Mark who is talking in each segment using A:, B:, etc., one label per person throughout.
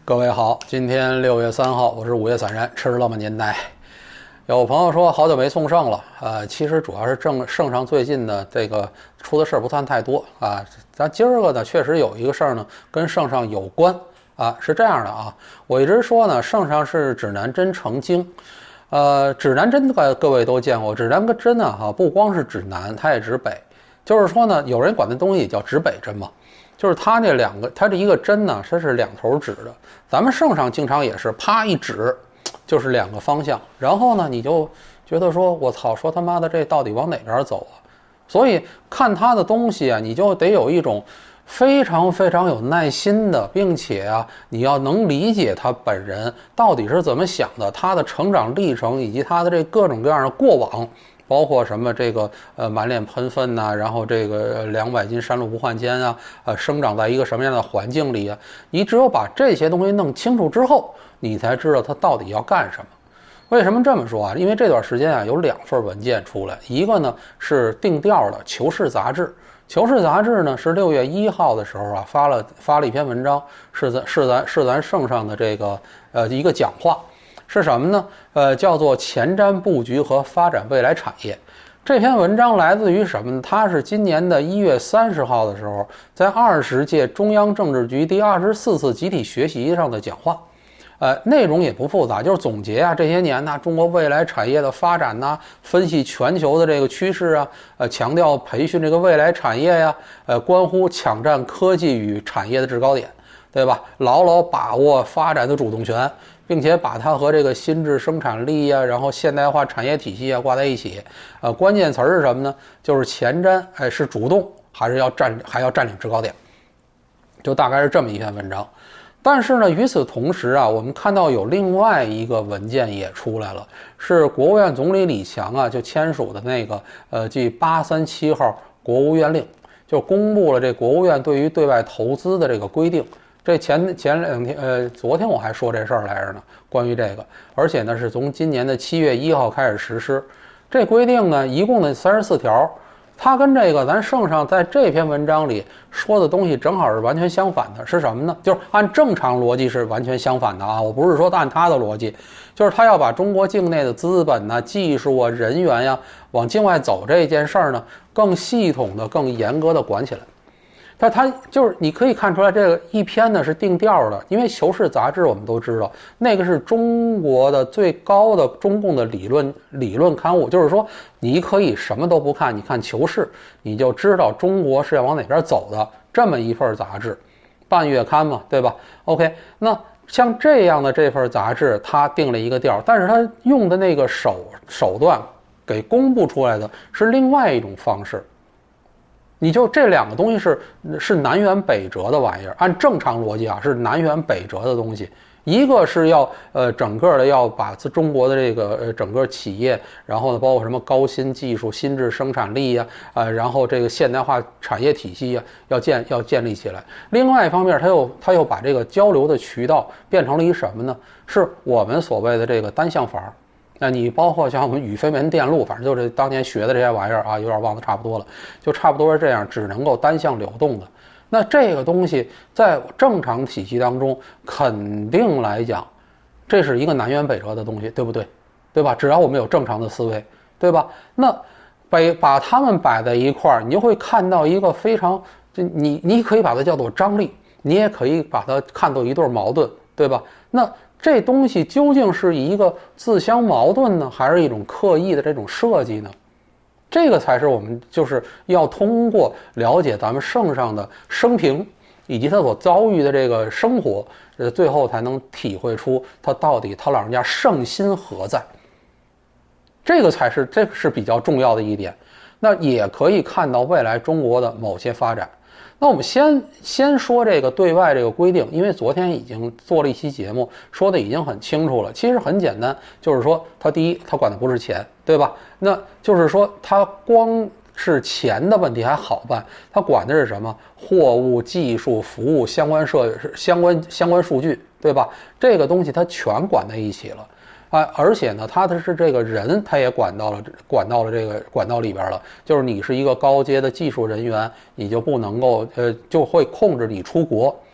A: 各位好，今天6月3号，我是午夜散人，吃了吗您呆？有朋友说好久没送圣了，其实主要是圣上最近的这个出的事儿不算太多啊。咱今儿个呢，确实有一个事儿呢，跟圣上有关啊，是这样的啊。我一直说呢，圣上是指南针成精，指南针各位都见过，指南针呢不光是指南，它也指北，就是说呢，有人管那东西叫指北针嘛。就是它这一个针呢，它是两头指的。咱们圣上经常也是啪一指，就是两个方向。然后呢，你就觉得说，我操，说他妈的这到底往哪边走啊？所以看他的东西啊，你就得有一种非常非常有耐心的，并且啊，你要能理解他本人到底是怎么想的，他的成长历程以及他的这各种各样的过往。包括什么这个满脸喷粪呐，然后这个200斤山路不换肩啊，生长在一个什么样的环境里啊？你只有把这些东西弄清楚之后，你才知道他到底要干什么。为什么这么说啊？因为这段时间啊有2份文件出来，一个呢是定调的《求是》杂志，《求是》杂志呢是6月1号的时候啊发了一篇文章，是咱圣上的这个一个讲话。是什么呢？叫做前瞻布局和发展未来产业。这篇文章来自于什么呢？它是今年的1月30号的时候，在20届中央政治局第24次集体学习上的讲话。内容也不复杂，就是总结啊这些年呢中国未来产业的发展呐，分析全球的这个趋势啊，强调培训这个未来产业呀，关乎抢占科技与产业的制高点，对吧？牢牢把握发展的主动权。并且把它和这个新质生产力啊，然后现代化产业体系啊挂在一起，关键词是什么呢？就是前瞻，是主动还要占领制高点，就大概是这么一篇文章。但是呢，与此同时啊，我们看到有另外一个文件也出来了，是国务院总理李强啊就签署的那个即837号国务院令，就公布了这国务院对于对外投资的这个规定。这前2天，昨天我还说这事儿来着呢，关于这个，而且呢是从今年的7月1号开始实施。这规定呢，一共的34条，它跟这个咱圣上在这篇文章里说的东西正好是完全相反的，是什么呢？就是按正常逻辑是完全相反的啊！我不是说按他的逻辑，就是他要把中国境内的资本呐、技术啊、人员呀往境外走这件事儿呢，更系统的、更严格的管起来。但它就是你可以看出来，这个一篇呢是定调的，因为《求是》杂志我们都知道，那个是中国的最高的中共的理论刊物，就是说你可以什么都不看，你看《求是》，你就知道中国是要往哪边走的这么一份杂志，半月刊嘛，对吧 ？OK， 那像这样的这份杂志，它定了一个调，但是它用的那个手段给公布出来的是另外一种方式。你就这2个东西是南辕北辙的玩意儿，按正常逻辑啊是南辕北辙的东西。一个是要整个的要把中国的这个整个企业，然后呢包括什么高新技术、新质生产力呀，然后这个现代化产业体系呀要建立起来。另外一方面，他又把这个交流的渠道变成了一什么呢？是我们所谓的这个单向阀。那你包括像我们宇飞门电路，反正就是当年学的这些玩意儿啊，有点忘得差不多了，就差不多是这样，只能够单向流动的。那这个东西在正常体系当中，肯定来讲，这是一个南辕北辙的东西，对不对？对吧？只要我们有正常的思维，对吧？那把它们摆在一块儿，你就会看到一个非常，你可以把它叫做张力，你也可以把它看作一对矛盾，对吧？那这东西究竟是一个自相矛盾呢，还是一种刻意的这种设计呢？这个才是我们就是要通过了解咱们圣上的生平以及他所遭遇的这个生活，最后才能体会出他到底他老人家圣心何在。这个是比较重要的一点。那也可以看到未来中国的某些发展。那我们先说这个对外这个规定，因为昨天已经做了一期节目，说的已经很清楚了。其实很简单，就是说它第一，它管的不是钱，对吧？那就是说它光是钱的问题还好办，它管的是什么？货物、技术、服务相关数据，对吧？这个东西它全管在一起了。而且呢，他的是这个人，他也管到了这个管道里边了。就是你是一个高阶的技术人员，你就不能够就会控制你出国。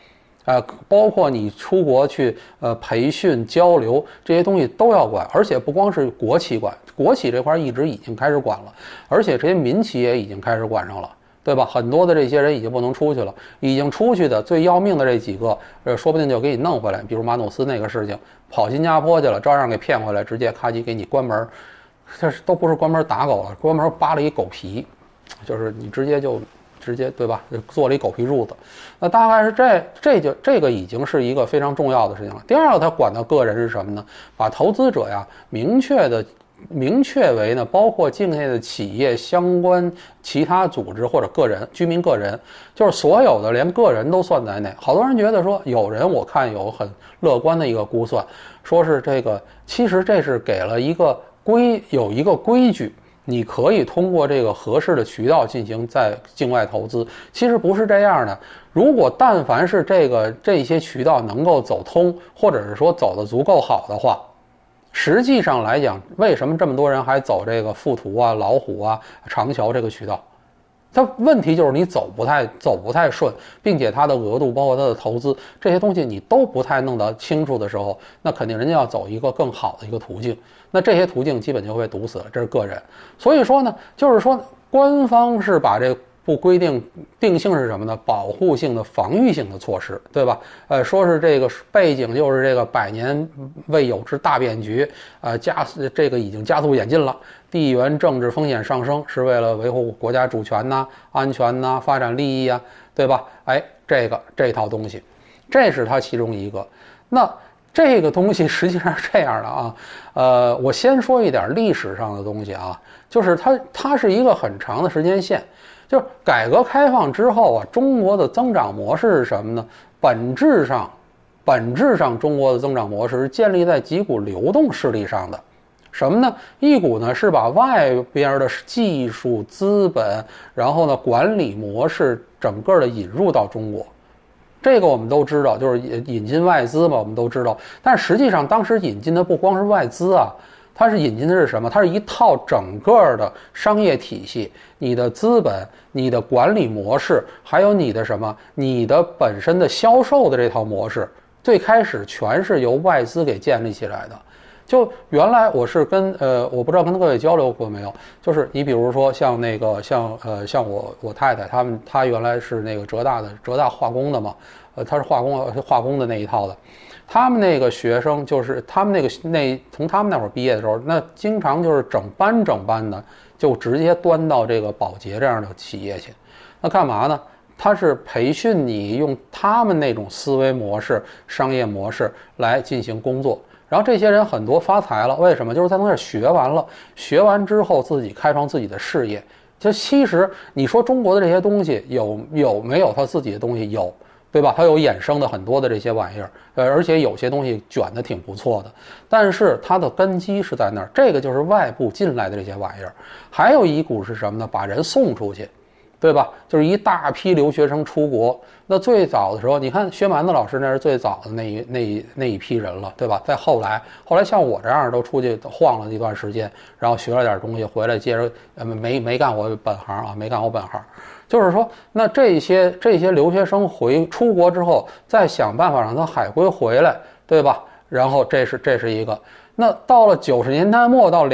A: 包括你出国去培训交流这些东西都要管，而且不光是国企管，国企这块一直已经开始管了，而且这些民企也已经开始管上了，对吧？很多的这些人已经不能出去了，已经出去的最要命的这几个，说不定就给你弄回来，比如马努斯那个事情，跑新加坡去了，照样给骗回来，直接咔叽给你关门，这都不是关门打狗了，关门扒了一狗皮，就是你直接对吧？做了一狗皮褥子，那大概是这个已经是一个非常重要的事情了。第二个，他管到个人是什么呢？把投资者呀明确为呢，包括境内的企业相关其他组织或者个人居民个人，就是所有的连个人都算在内。好多人觉得说，有人我看有很乐观的一个估算，说是这个其实这是给了有一个规矩。你可以通过这个合适的渠道进行在境外投资，其实不是这样的。如果但凡是这些渠道能够走通，或者是说走得足够好的话，实际上来讲，为什么这么多人还走这个富途啊、老虎啊、长桥这个渠道？它问题就是你走不太顺，并且它的额度包括它的投资这些东西你都不太弄得清楚的时候，那肯定人家要走一个更好的一个途径，那这些途径基本就会堵死了，这是个人。所以说呢，就是说官方是把这不规定性是什么呢？保护性的、防御性的措施，对吧？说是这个背景就是这个百年未有之大变局，这个已经加速演进了。地缘政治风险上升，是为了维护国家主权呐、安全呐、发展利益啊，对吧？这套东西，这是它其中一个。那这个东西实际上是这样的啊，我先说一点历史上的东西啊，就是它是一个很长的时间线。就是改革开放之后啊，中国的增长模式是什么呢？本质上中国的增长模式是建立在几股流动势力上的。什么呢？一股呢是把外边的技术、资本，然后呢管理模式整个的引入到中国。这个我们都知道，就是引进外资嘛，我们都知道。但实际上当时引进的不光是外资啊。它是引进的是什么？它是一套整个的商业体系，你的资本、你的管理模式，还有你的什么？你的本身的销售的这套模式，最开始全是由外资给建立起来的。就原来我是我不知道跟各位交流过没有，就是你比如说像我太太她原来是那个浙大化工的嘛，她是化工的那一套的。他们那个学生就是他们从他们那会儿毕业的时候，那经常就是整班的就直接端到这个宝洁这样的企业去。那干嘛呢？他是培训你用他们那种思维模式、商业模式来进行工作。然后这些人很多发财了，为什么？就是在那儿学完之后自己开创自己的事业。就其实你说中国的这些东西有没有他自己的东西？有。对吧？它有衍生的很多的这些玩意儿，而且有些东西卷的挺不错的，但是它的根基是在那儿，这个就是外部进来的这些玩意儿。还有一股是什么呢？把人送出去，对吧？就是一大批留学生出国。那最早的时候，你看薛蛮子老师那是最早的那一批人了，对吧？再后来像我这样都出去晃了一段时间，然后学了点东西回来，接着没干我本行啊，没干我本行。就是说，那这些留学生出国之后，再想办法让他海归回来，对吧？然后这是一个。那到了90年代末到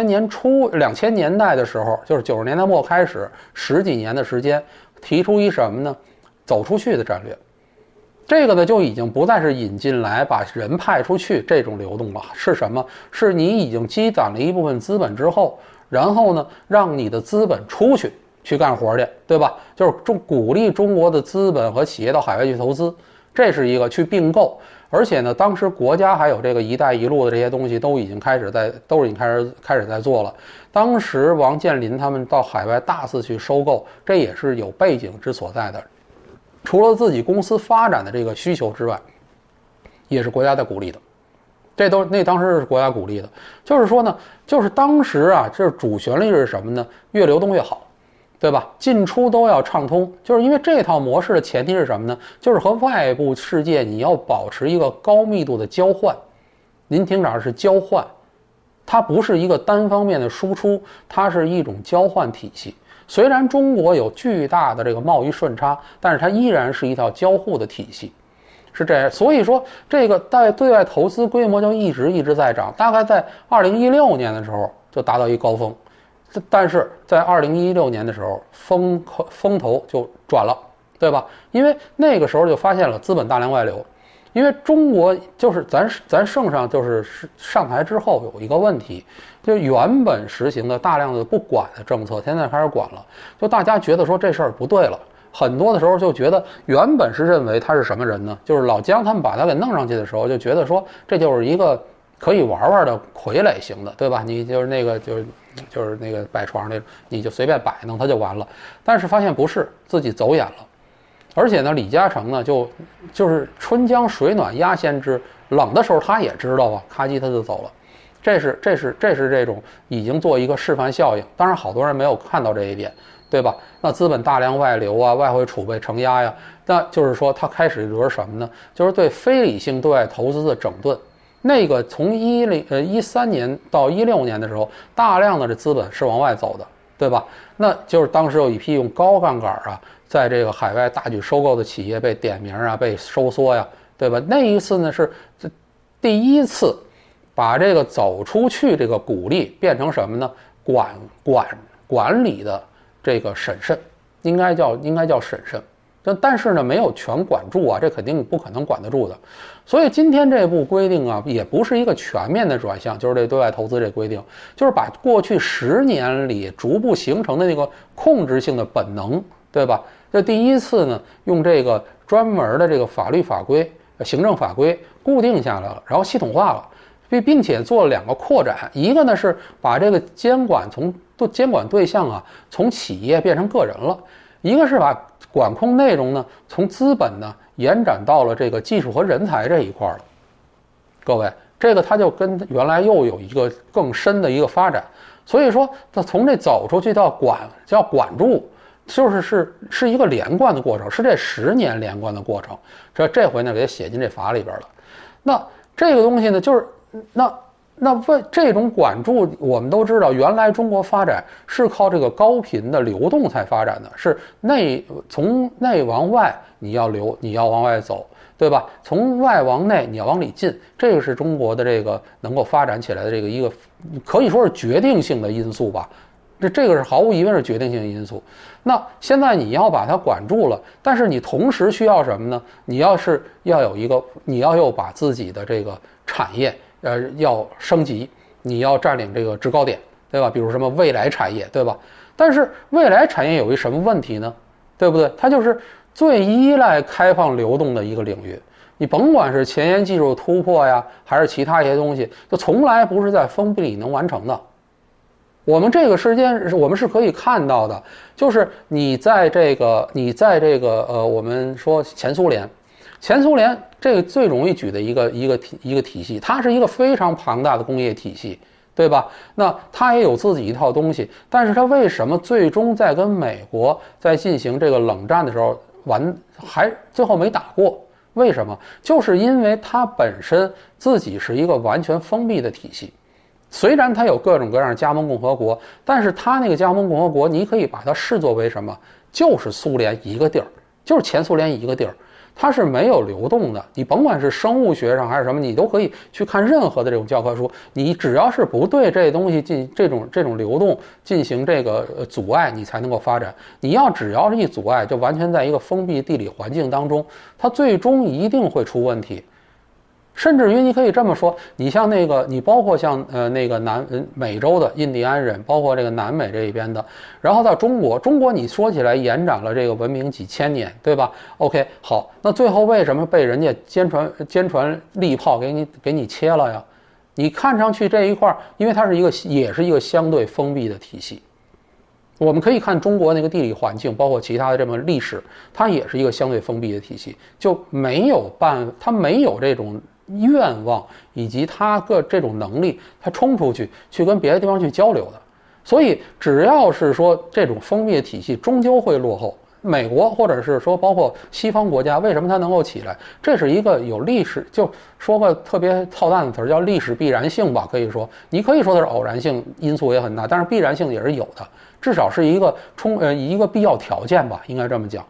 A: 2000年代的时候，就是90年代末开始10几年的时间，提出一什么呢？走出去的战略。这个呢就已经不再是引进来把人派出去这种流动了，是什么？是你已经积攒了一部分资本之后，然后呢让你的资本出去干活去，对吧？就是鼓励中国的资本和企业到海外去投资，这是一个去并购。而且呢，当时国家还有这个“一带一路”的这些东西都已经开始在做了。当时王健林他们到海外大肆去收购，这也是有背景之所在的。除了自己公司发展的这个需求之外，也是国家在鼓励的。当时是国家鼓励的。就是说呢，就是当时啊，这主旋律是什么呢？越流动越好。对吧？进出都要畅通，就是因为这套模式的前提是什么呢？就是和外部世界你要保持一个高密度的交换。您听着，是交换，它不是一个单方面的输出，它是一种交换体系。虽然中国有巨大的这个贸易顺差，但是它依然是一套交互的体系。 是这样。所以说这个对外投资规模就一直在涨，大概在2016年的时候就达到一高峰，但是在2016年的时候风头就转了，对吧？因为那个时候就发现了资本大量外流。因为中国就是咱圣上就是上台之后有一个问题，就原本实行的大量的不管的政策，现在开始管了，就大家觉得说这事儿不对了，很多的时候就觉得原本是认为他是什么人呢？就是老姜他们把他给弄上去的时候，就觉得说这就是一个可以玩的傀儡型的，对吧？你就是那个就是那个摆床那种，你就随便摆弄它就完了。但是发现不是，自己走眼了。而且呢，李嘉诚呢，就是春江水暖鸭先知，冷的时候他也知道啊，咔叽他就走了。这是这种已经做一个示范效应。当然，好多人没有看到这一点，对吧？那资本大量外流啊，外汇储备承压呀，那就是说他开始一轮什么呢？就是对非理性对外投资的整顿。那个从13年到16年的时候，大量的这资本是往外走的，对吧？那就是当时有一批用高杠杆啊，在这个海外大举收购的企业被点名啊，被收缩呀，对吧？那一次呢是第一次把这个走出去这个鼓励变成什么呢？管理的这个审慎，应该叫审慎。但是呢，没有全管住啊，这肯定不可能管得住的。所以今天这部规定啊，也不是一个全面的转向，就是这对外投资这规定，就是把过去10年里逐步形成的那个控制性的本能，对吧？这第一次呢，用这个专门的这个法律法规、行政法规固定下来了，然后系统化了，并且做了2个扩展，一个呢是把这个监管对象啊从企业变成个人了，一个是把管控内容呢从资本呢延展到了这个技术和人才这一块了。各位，这个它就跟原来又有一个更深的一个发展。所以说，它从这走出去到管住。是一个连贯的过程，是这10年连贯的过程。这回呢，给它写进这法里边了。那这个东西呢，就是为这种管住，我们都知道，原来中国发展是靠这个高频的流动才发展的，是从内往外你要往外走，对吧？从外往内你要往里进，这个是中国的这个能够发展起来的这个一个可以说是决定性的因素吧。这个是毫无疑问是决定性因素。那现在你要把它管住了，但是你同时需要什么呢？你要把自己的这个产业要升级，你要占领这个制高点，对吧？比如什么未来产业，对吧？但是未来产业有一什么问题呢？对不对？它就是最依赖开放流动的一个领域。你甭管是前沿技术突破呀，还是其他一些东西，就从来不是在封闭里能完成的。我们这个时间我们是可以看到的，就是你在这个我们说前苏联这个最容易举的一个体系，它是一个非常庞大的工业体系，对吧？那它也有自己一套东西，但是它为什么最终在跟美国在进行这个冷战的时候最后没打过？为什么？就是因为它本身自己是一个完全封闭的体系。虽然它有各种各样的加盟共和国，但是它那个加盟共和国，你可以把它视作为什么？就是苏联一个地儿，就是前苏联一个地儿，它是没有流动的。你甭管是生物学上还是什么，你都可以去看任何的这种教科书，你只要是不对这东西这种流动进行这个阻碍，你才能够发展。只要是一阻碍，就完全在一个封闭地理环境当中，它最终一定会出问题。甚至于你可以这么说，你像你包括像那个美洲的印第安人，包括这个南美这一边的，然后到中国你说起来延展了这个文明几千年，对吧 ？OK， 好，那最后为什么被人家坚船利炮给你切了呀？你看上去这一块，因为它也是一个相对封闭的体系。我们可以看中国那个地理环境，包括其他的这么历史，它也是一个相对封闭的体系，就它没有这种愿望以及它这种能力，它冲出去跟别的地方去交流的。所以只要是说这种封闭的体系终究会落后。美国或者是说包括西方国家，为什么它能够起来？这是一个有历史，就说个特别操蛋的词儿，叫历史必然性吧。可以说，你可以说它是偶然性因素也很大，但是必然性也是有的，至少是一个必要条件吧，应该这么讲。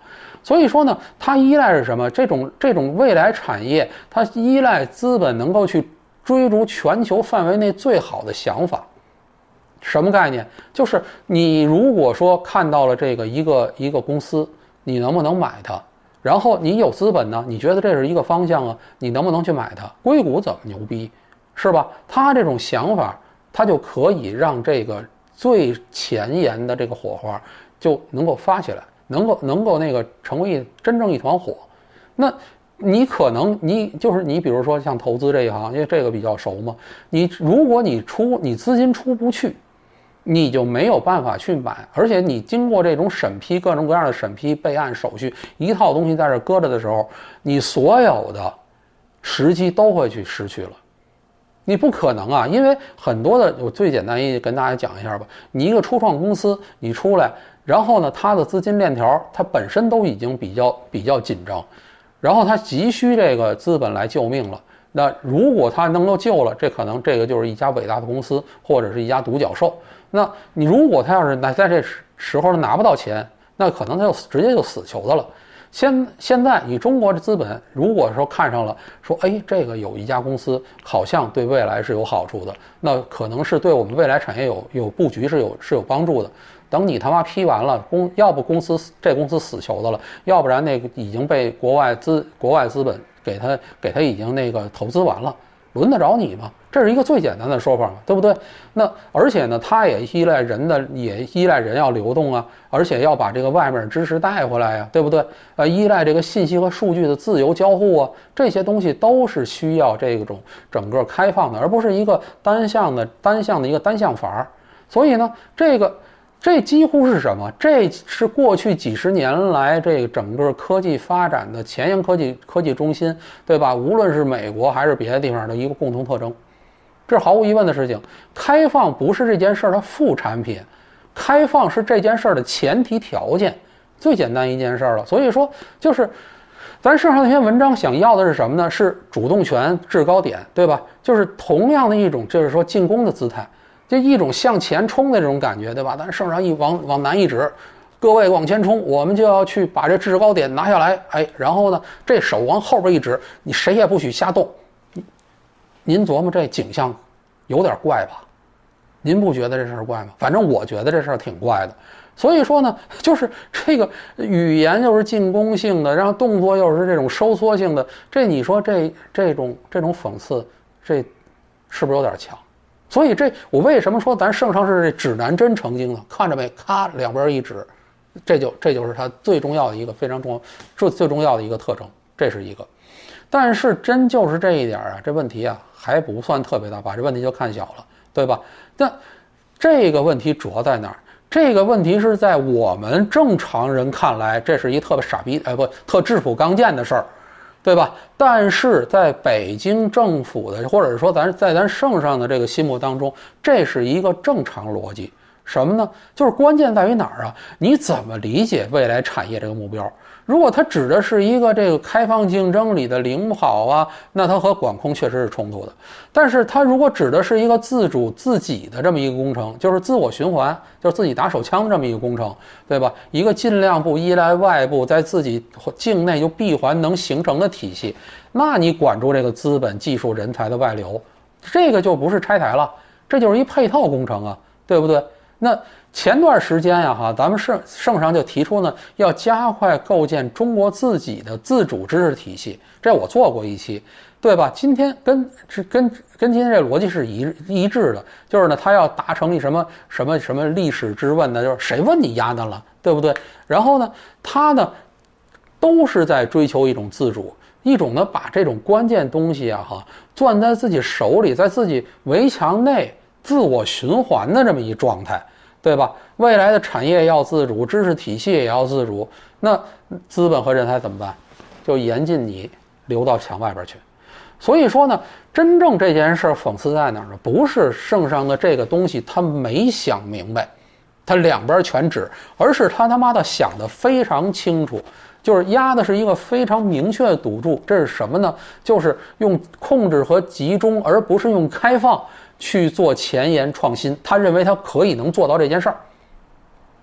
A: 所以说呢，它依赖是什么？这种未来产业，它依赖资本能够去追逐全球范围内最好的想法。什么概念？就是你如果说看到了这个一个公司，你能不能买它？然后你有资本呢，你觉得这是一个方向啊，你能不能去买它？硅谷怎么牛逼，是吧？他这种想法，他就可以让这个最前沿的这个火花就能够发起来，能够那个成为真正一团火。那你可能你比如说像投资这一行，因为这个比较熟嘛，如果你资金出不去，你就没有办法去买，而且你经过这种审批，各种各样的审批、备案手续，一套东西在这搁着的时候，你所有的时机都会去失去了。你不可能啊，因为很多的，我最简单跟大家讲一下吧。你一个初创公司，你出来，然后呢，它的资金链条，它本身都已经比较紧张，然后它急需这个资本来救命了。那如果它能够救了，这个就是一家伟大的公司，或者是一家独角兽。那你如果他要是在这时候拿不到钱，那可能他就直接就死球的了。现在以中国的资本，如果说看上了，说这个有一家公司好像对未来是有好处的，那可能是对我们未来产业有布局是有帮助的。等你他妈批完了，要不这公司死球的了，要不然那个已经被国外资本给他已经那个投资完了，轮得着你吗？这是一个最简单的说法嘛，对不对？那而且呢，它也依赖人要流动啊，而且要把这个外面知识带回来呀，对不对？依赖这个信息和数据的自由交互啊，这些东西都是需要这种整个开放的，而不是一个单向的一个单向法。所以呢，这几乎是什么？这是过去几十年来这个整个科技发展的前沿科技中心，对吧？无论是美国还是别的地方的一个共同特征，这是毫无疑问的事情。开放不是这件事的副产品，开放是这件事的前提条件，最简单一件事了。所以说，就是咱圣上那篇文章想要的是什么呢？是主动权制高点，对吧？就是同样的一种，就是说进攻的姿态。就一种向前冲的这种感觉，对吧？但是圣上往南一指，各位往前冲，我们就要去把这制高点拿下来。然后呢，这手往后边一指，你谁也不许瞎动。您琢磨这景象有点怪吧？您不觉得这事儿怪吗？反正我觉得这事儿挺怪的。所以说呢，就是这个语言又是进攻性的，然后动作又是这种收缩性的，你说这种讽刺，这是不是有点强？所以我为什么说咱圣上是指南针成精呢？看着没，咔两边一指，这就是它最重要的一个非常重要最重要的一个特征，这是一个。但是真就是这一点啊，这问题啊还不算特别大，把这问题就看小了，对吧？那这个问题主要在哪儿？这个问题是在我们正常人看来，这是一特别傻逼特质朴刚健的事儿。对吧？但是在北京政府的，或者是说在咱圣上的这个心目当中，这是一个正常逻辑。什么呢？就是关键在于哪儿啊？你怎么理解未来产业这个目标？如果它指的是一个这个开放竞争里的领跑啊，那它和管控确实是冲突的。但是它如果指的是一个自主自己的这么一个工程，就是自我循环，就是自己打手枪的这么一个工程，对吧？一个尽量不依赖外部，在自己境内就闭环能形成的体系，那你管住这个资本、技术、人才的外流，这个就不是拆台了，这就是一配套工程啊，对不对？那前段时间呀，咱们圣上就提出呢，要加快构建中国自己的自主知识体系，这我做过一期，对吧？今天跟今天这逻辑是一致的，就是呢，他要达成一什么历史之问呢？就是谁问你丫的了，对不对？然后呢，他呢都是在追求一种自主，一种呢把这种关键东西攥在自己手里，在自己围墙内自我循环的这么一状态。对吧？未来的产业要自主，知识体系也要自主，那资本和人才怎么办？就严禁你流到墙外边去。所以说呢，真正这件事讽刺在哪儿呢？不是圣上的这个东西他没想明白，他两边全指，而是他妈的想得非常清楚，就是压的是一个非常明确的赌注。这是什么呢？就是用控制和集中，而不是用开放去做前沿创新，他认为他可以能做到这件事儿。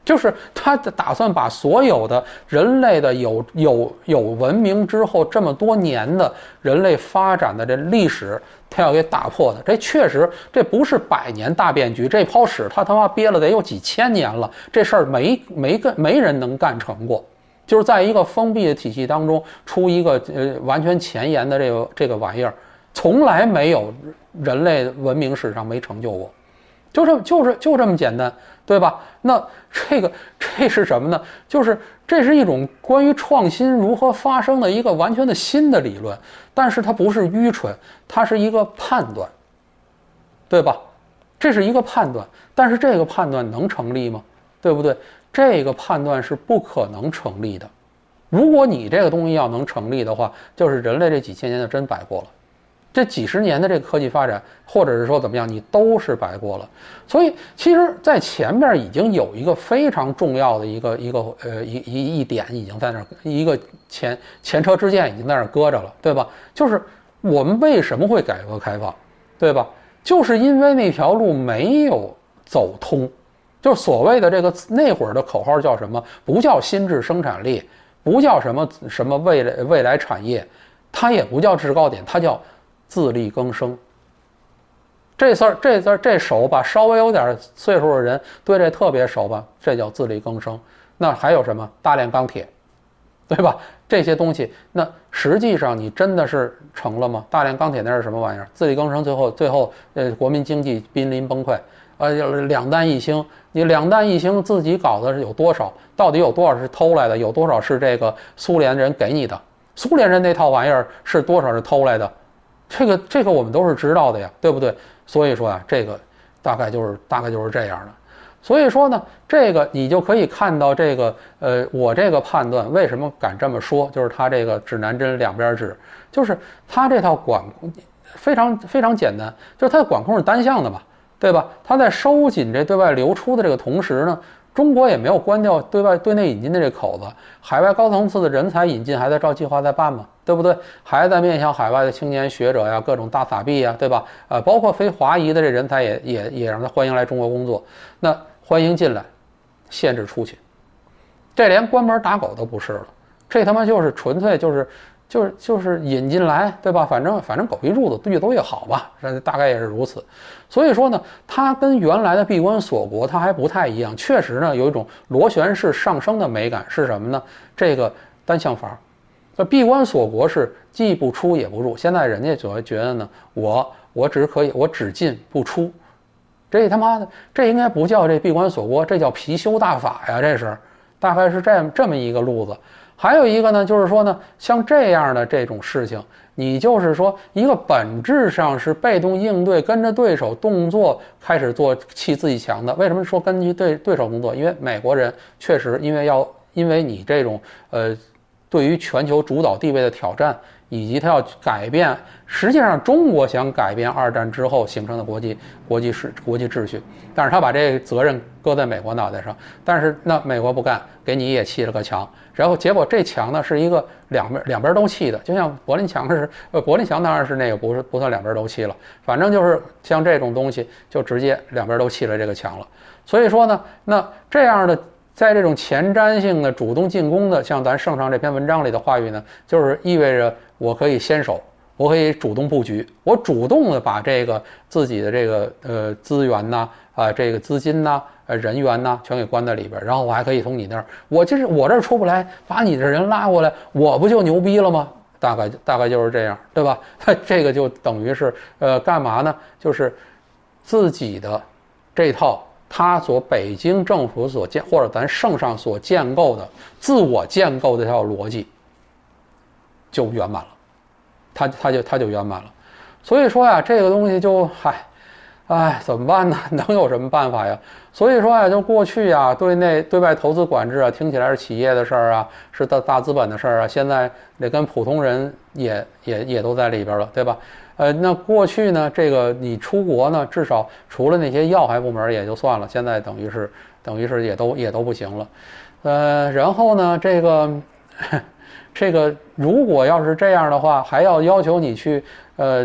A: 就是他打算把所有的人类的有文明之后这么多年的人类发展的这历史，他要给打破的。这确实，这不是100年大变局，这泡屎他妈憋了得有几千年了，这事儿没人能干成过。就是在一个封闭的体系当中出一个完全前沿的这个玩意儿，从来没有人类文明史上没成就过，就这么简单，对吧？那这是什么呢？就是这是一种关于创新如何发生的一个完全的新的理论，但是它不是愚蠢，它是一个判断，对吧？这是一个判断，但是这个判断能成立吗？对不对？这个判断是不可能成立的。如果你这个东西要能成立的话，就是人类这几千年就真白过了。这几十年的这个科技发展，或者是说怎么样，你都是白过了。所以，其实，在前面已经有一个非常重要的一点已经在那儿，一个前车之鉴已经在那儿搁着了，对吧？就是我们为什么会改革开放，对吧？就是因为那条路没有走通。就是所谓的这个那会儿的口号叫什么？不叫新质生产力，不叫什么未来产业，它也不叫制高点，它叫自力更生。这熟吧？稍微有点岁数的人对这特别熟吧？这叫自力更生。那还有什么？大炼钢铁，对吧？这些东西，那实际上你真的是成了吗？大炼钢铁那是什么玩意儿？自力更生，最后国民经济濒临崩溃。两弹一星，你两弹一星自己搞的是有多少？到底有多少是偷来的？有多少是这个苏联人给你的？苏联人那套玩意儿是多少是偷来的？这个我们都是知道的呀，对不对？所以说啊，这个大概就是这样的。所以说呢，这个你就可以看到这个我这个判断为什么敢这么说，就是他这个指南针两边指，就是他这套管控非常简单，就是他的管控是单向的嘛。对吧？它在收紧这对外流出的这个同时呢，中国也没有关掉对内引进的这口子，海外高层次的人才引进还在照计划在办嘛，对不对？还在面向海外的青年学者呀，各种大撒币呀，对吧？包括非华裔的这人才也让他欢迎来中国工作，那欢迎进来，限制出去，这连关门打狗都不是了，这他妈就是纯粹就是引进来，对吧？反正狗屁褥子越多越好吧，大概也是如此。所以说呢，它跟原来的闭关锁国它还不太一样，确实呢有一种螺旋式上升的美感。是什么呢？这个单向阀。闭关锁国是既不出也不入，现在人家就觉得呢，我只进不出，这他妈的这应该不叫这闭关锁国，这叫貔貅大法呀，这是大概是这么一个路子。还有一个呢，就是说呢，像这样的这种事情，你就是说一个本质上是被动应对，跟着对手动作开始做气自己强的。为什么说根据对手动作？因为美国人确实因为你这种对于全球主导地位的挑战，以及他要改变，实际上中国想改变2战之后形成的国际秩序，但是他把这个责任搁在美国脑袋上，但是那美国不干，给你也砌了个墙，然后结果这墙呢是一个两边都砌的，就像柏林墙是柏林墙当然是那个不算两边都砌了，反正就是像这种东西就直接两边都砌了这个墙了。所以说呢，那这样的在这种前瞻性的主动进攻的，像咱圣上这篇文章里的话语呢，就是意味着我可以先手，我可以主动布局，我主动的把这个自己的这个资源呐这个资金呐人员呐全给关在里边，然后我还可以从你那儿，我这儿出不来，把你的人拉过来，我不就牛逼了吗？大概就是这样，对吧？这个就等于是干嘛呢？就是自己的这套他北京政府所或者咱圣上所建构的自我建构的这套逻辑就圆满了，他就圆满了。所以说呀，这个东西就怎么办呢？能有什么办法呀？所以说呀，就过去呀，对外投资管制啊，听起来是企业的事儿啊，是大资本的事儿啊，现在得跟普通人也都在里边了，对吧？那过去呢，这个你出国呢，至少除了那些要害部门也就算了，现在等于是也都不行了。然后呢，这个如果要是这样的话，还要求你去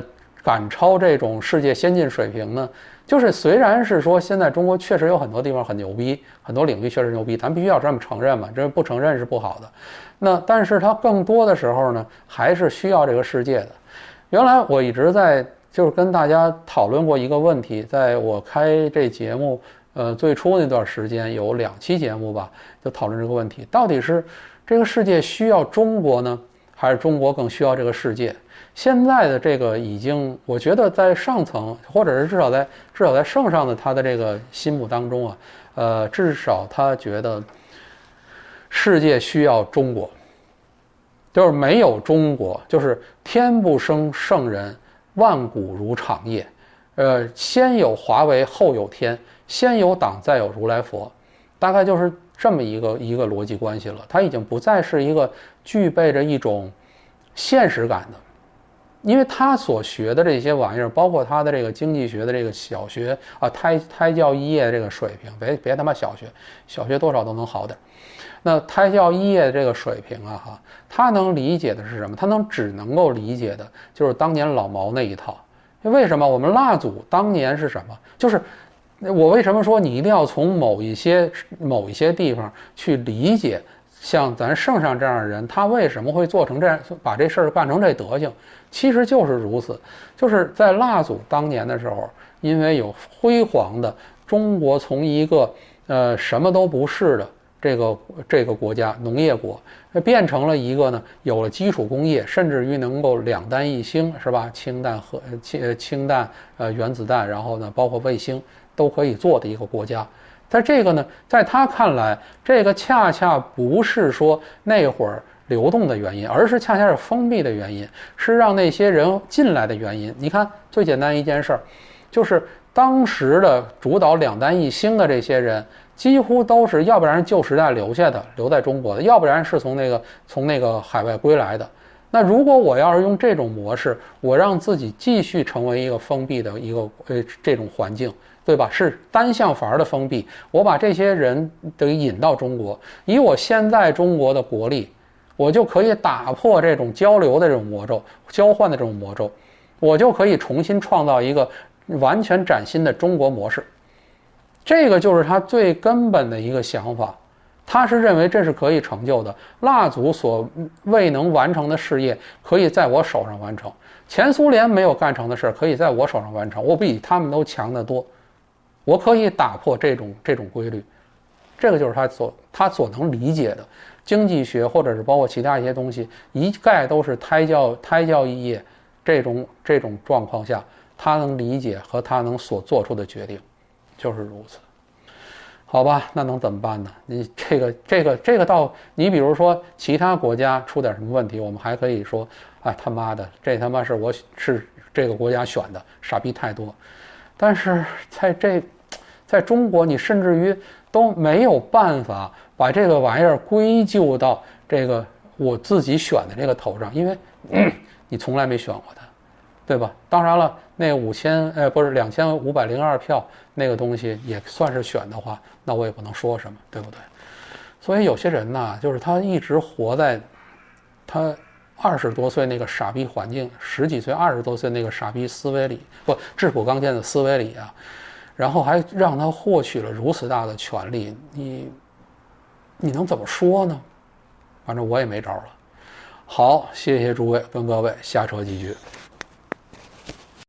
A: 赶超这种世界先进水平呢？就是虽然是说现在中国确实有很多地方很牛逼，很多领域确实牛逼，咱必须要这么承认嘛，这不承认是不好的。那但是它更多的时候呢，还是需要这个世界的。原来我一直在就是跟大家讨论过一个问题，在我开这节目最初那段时间有2期节目吧，就讨论这个问题，到底是这个世界需要中国呢，还是中国更需要这个世界？现在的这个已经，我觉得在上层，或者是至少在圣上的他的这个心目当中啊，至少他觉得世界需要中国，就是没有中国，就是天不生圣人，万古如长夜。先有华为，后有天；先有党，再有如来佛，大概就是这么一个逻辑关系了。它已经不再是一个具备着一种现实感的。因为他所学的这些玩意儿，包括他的这个经济学的这个小学啊，胎教一业这个水平，别他妈小学多少都能好点。那胎教一业这个水平啊，他能理解的是什么？他只能够理解的就是当年老毛那一套。为什么我们蜡祖当年是什么？就是我为什么说你一定要从某一些地方去理解，像咱圣上这样的人，他为什么会做成这样，把这事儿干成这德行？其实就是如此，就是在蜡祖当年的时候，因为有辉煌的中国从一个什么都不是的这个国家农业国，变成了一个呢有了基础工业，甚至于能够2弹1星，是吧？氢弹原子弹，然后呢包括卫星都可以做的一个国家。在这个呢，在他看来，这个恰恰不是说那会儿流动的原因，而是恰恰是封闭的原因，是让那些人进来的原因。你看，最简单一件事儿，就是当时的主导2弹1星的这些人，几乎都是要不然旧时代留下的，留在中国的，要不然是从那个海外归来的。那如果我要是用这种模式，我让自己继续成为一个封闭的一个这种环境，对吧？是单向阀的封闭，我把这些人得引到中国，以我现在中国的国力，我就可以打破这种交流的这种魔咒，交换的这种魔咒，我就可以重新创造一个完全崭新的中国模式。这个就是他最根本的一个想法，他是认为这是可以成就的。蜡祖所未能完成的事业，可以在我手上完成；前苏联没有干成的事，可以在我手上完成。我比他们都强得多，我可以打破这种规律。这个就是他所能理解的经济学，或者是包括其他一些东西，一概都是胎教一业这种状况下，他能理解和他能所做出的决定，就是如此。好吧，那能怎么办呢？你这个到你比如说其他国家出点什么问题，我们还可以说，哎他妈的，这他妈是这个国家选的，傻逼太多。但是在中国，你甚至于都没有办法把这个玩意儿归咎到这个我自己选的这个头上，因为你从来没选过它，对吧？当然了，那2502票那个东西也算是选的话，那我也不能说什么，对不对？所以有些人呢，就是他一直活在他20多岁那个傻逼环境，10几岁、20多岁那个傻逼思维里，质朴刚健的思维里啊，然后还让他获取了如此大的权利，你能怎么说呢？反正我也没招了。好，谢谢诸位，跟各位瞎扯几句。